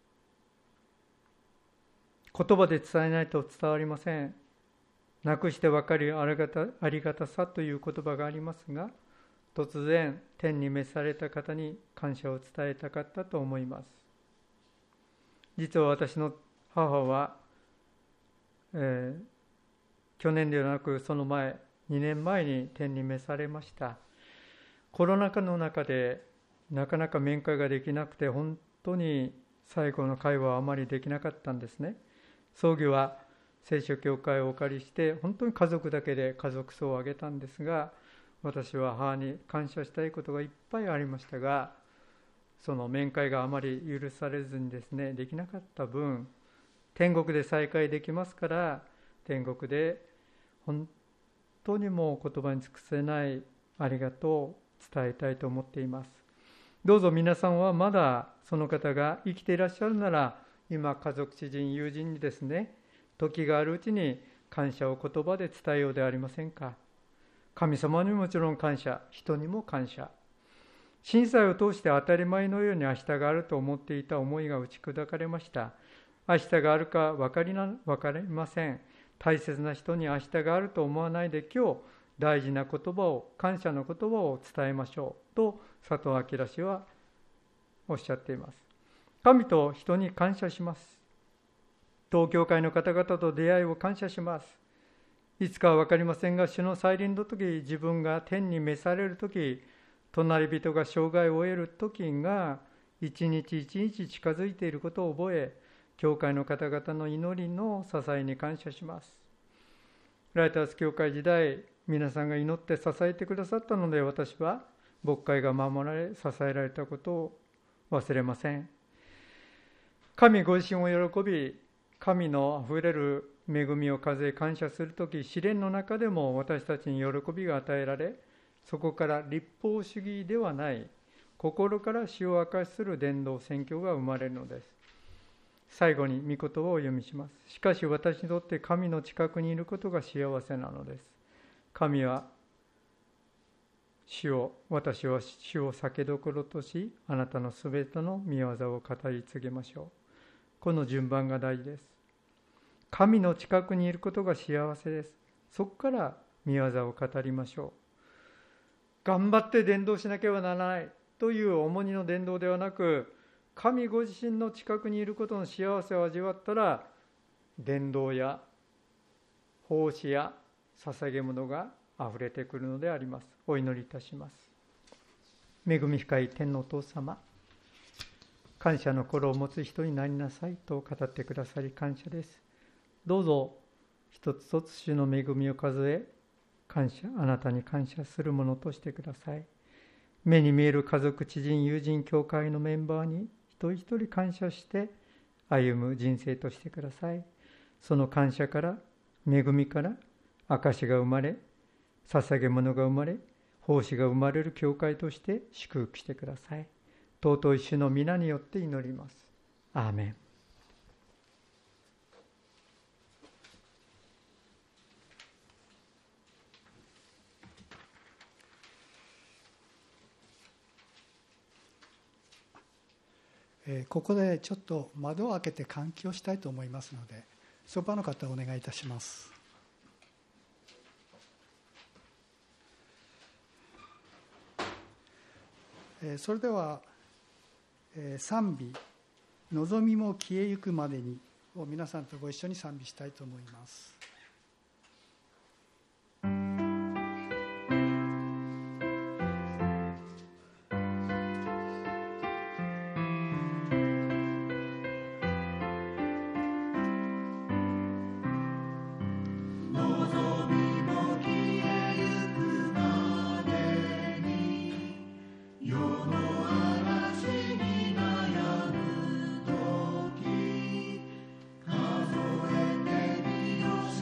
言葉で伝えないと伝わりません。なくして分かるありがた、ありがたさという言葉がありますが、突然天に召された方に感謝を伝えたかったと思います。実は私の母は、えー、去年ではなくその前、にねんまえに天に召されました。コロナ禍の中でなかなか面会ができなくて、本当に最後の会話はあまりできなかったんですね。葬儀は聖書教会をお借りして、本当に家族だけで家族葬を挙げたんですが、私は母に感謝したいことがいっぱいありましたが、その面会があまり許されずにですね、できなかった分、天国で再会できますから、天国で本当にもう言葉に尽くせないありがとうを伝えたいと思っています。どうぞ皆さんはまだその方が生きていらっしゃるなら、今家族、知人、友人にですね、時があるうちに感謝を言葉で伝えようではありませんか。神様にもちろん感謝、人にも感謝。震災を通して当たり前のように明日があると思っていた思いが打ち砕かれました。明日があるか分かりな、分かりません。大切な人に明日があると思わないで、今日大事な言葉を、感謝の言葉を伝えましょうと佐藤明氏はおっしゃっています。神と人に感謝します。当教会の方々と出会いを感謝します。いつかは分かりませんが、主の再臨の時、自分が天に召される時、隣人が生涯を終える時が一日一日近づいていることを覚え、教会の方々の祈りの支えに感謝します。ライターズ教会時代、皆さんが祈って支えてくださったので、私は牧会が守られ、支えられたことを忘れません。神ご自身を喜び、神のあふれる恵みを数え感謝するとき、試練の中でも私たちに喜びが与えられ、そこから立法主義ではない心から主を明かしする伝道宣教が生まれるのです。最後に御言葉をお読みします。しかし私にとって神の近くにいることが幸せなのです。神は主を、私は主を酒どころとし、あなたのすべての御業を語り継げましょう。この順番が大事です。神の近くにいることが幸せです。そこから御業を語りましょう。頑張って伝道しなければならないという重荷の伝道ではなく、神ご自身の近くにいることの幸せを味わったら、伝道や奉仕や捧げ物があふれてくるのであります。お祈りいたします。恵み深い天のお父様、感謝の心を持つ人になりなさいと語ってくださり感謝です。どうぞ一つ一つ主の恵みを数え、感謝、あなたに感謝するものとしてください。目に見える家族、知人、友人、教会のメンバーに一人一人感謝して歩む人生としてください。その感謝から、恵みから証が生まれ、捧げ物が生まれ、奉仕が生まれる教会として祝福してください。尊い主の皆によって祈ります。アーメン。 ここでちょっと窓を開けて換気をしたいと思いますので、そばの方お願いいたします。それでは賛美「望みも消えゆくまでに」を皆さんとご一緒に賛美したいと思います。 数えてみよ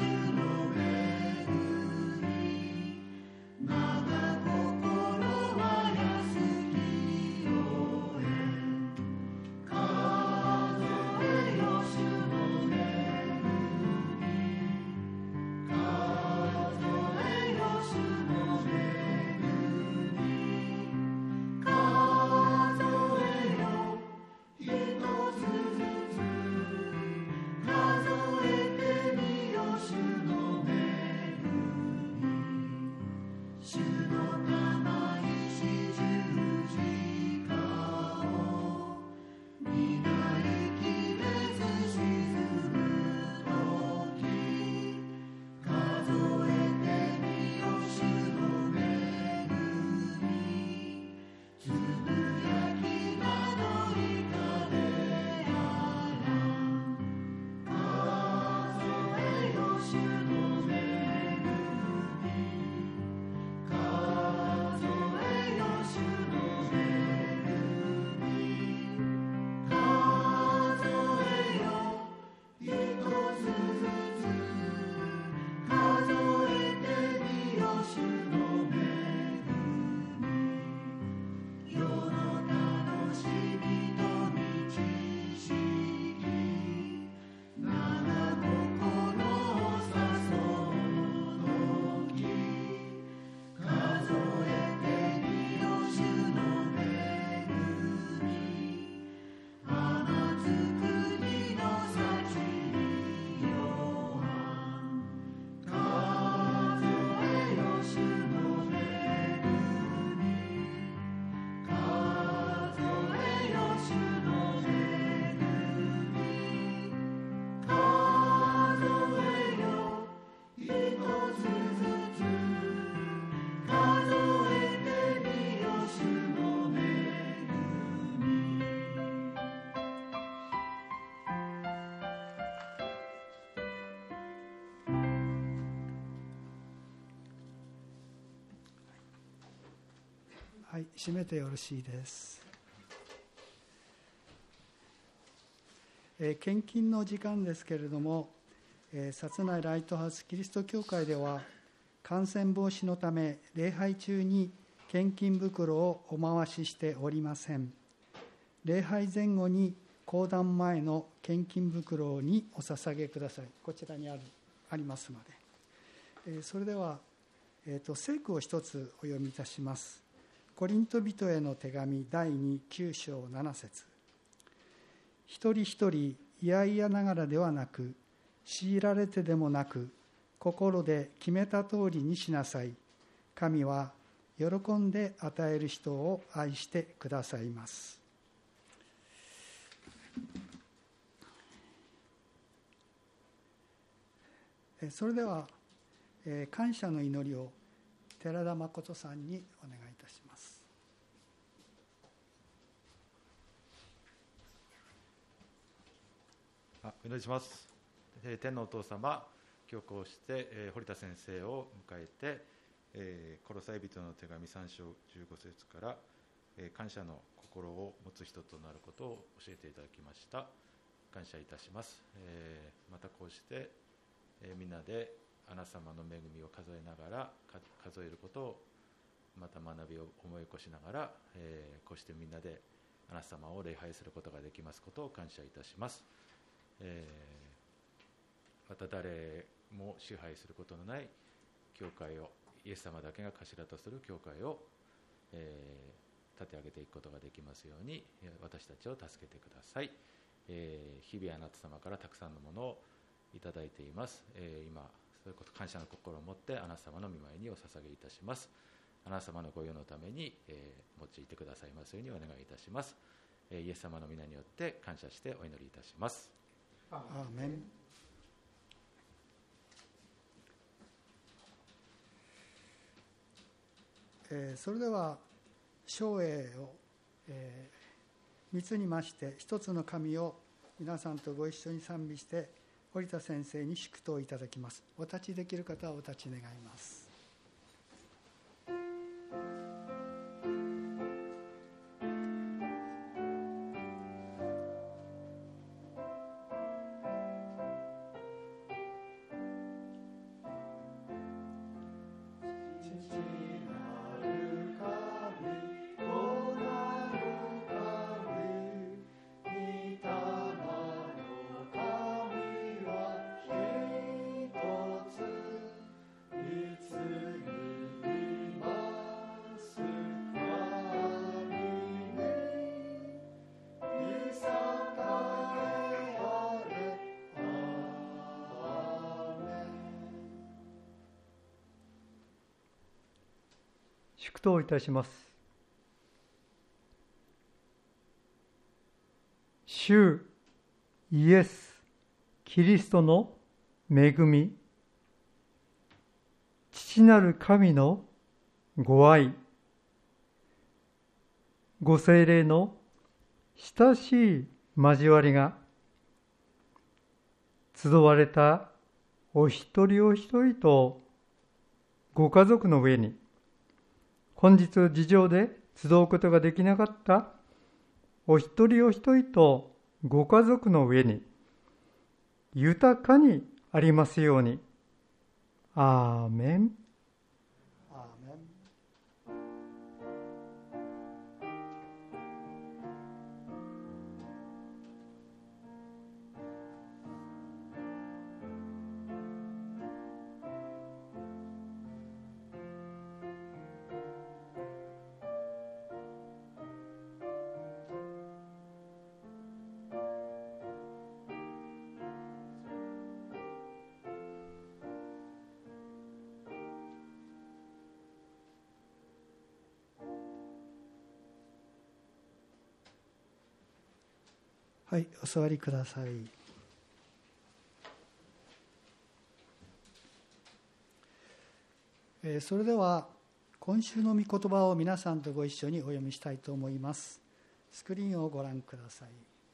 はい、締めてよろしいです。えー、献金の時間ですけれども、えー、薩内ライトハウスキリスト教会では感染防止のため礼拝中に献金袋をお回ししておりません。礼拝前後に講談前の献金袋にお捧げください。こちらにあるありますので、えー、それでは、えーと、聖句を一つお読みいたします。コリント人への手紙だいにきゅう章なな節。一人一人いやいやながらではなく、強いられてでもなく、心で決めた通りにしなさい。神は喜んで与える人を愛してくださいます。それでは感謝の祈りを寺田誠さんにお願いいたします。 あ、お祈りします。天のお父様、今日こうして、えー、堀田先生を迎えて、えー、コロサイ人の手紙さん章じゅうご節から、えー、感謝の心を持つ人となることを教えていただきました。感謝いたします。えー、またこうして、えー、みんなであなた様の恵みを数えながら数えることをまた学びを思い起こしながら、えー、こうしてみんなであなた様を礼拝することができますことを感謝いたします。えー、また誰も支配することのない教会を、イエス様だけが頭とする教会を、えー、立て上げていくことができますように私たちを助けてください。えー、日々あなた様からたくさんのものをいただいています。えー、今そういうこと感謝の心を持ってあなた様の御前にお捧げいたします。あなた様のご用のために、えー、用いてくださいますようにお願いいたします。えー、イエス様の皆によって感謝してお祈りいたします。 アーメン。えー、それでは唱詠を、えー、三つに増して一つの神を皆さんとご一緒に賛美して堀田先生に祝祷いただきます。お立ちできる方はお立ち願います。 祝祷いたします。主イエス・キリストの恵み、父なる神のご愛、ご聖霊の親しい交わりが、集われたお一人お一人とご家族の上に、本日事情で集うことができなかったお一人お一人とご家族の上に豊かにありますように。アーメン。 アーメン。はい、お座りください。えー、それでは今週の御言葉を皆さんとご一緒にお読みしたいと思います。スクリーンをご覧ください。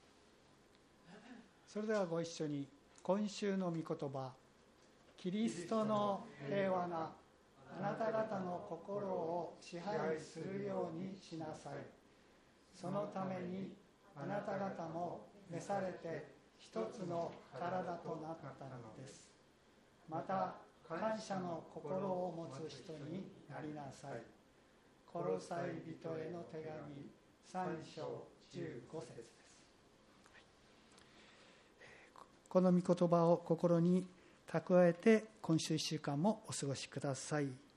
それではご一緒に今週の御言葉、キリストの平和があなた方の心を支配するようにしなさい。そのためにあなた方も召されて一つの体となったのです。また感謝の心を持つ人になりなさい。コロサイ人への手紙さん章じゅうご節です。この御言葉を心に蓄えて今週いっしゅうかんもお過ごしください。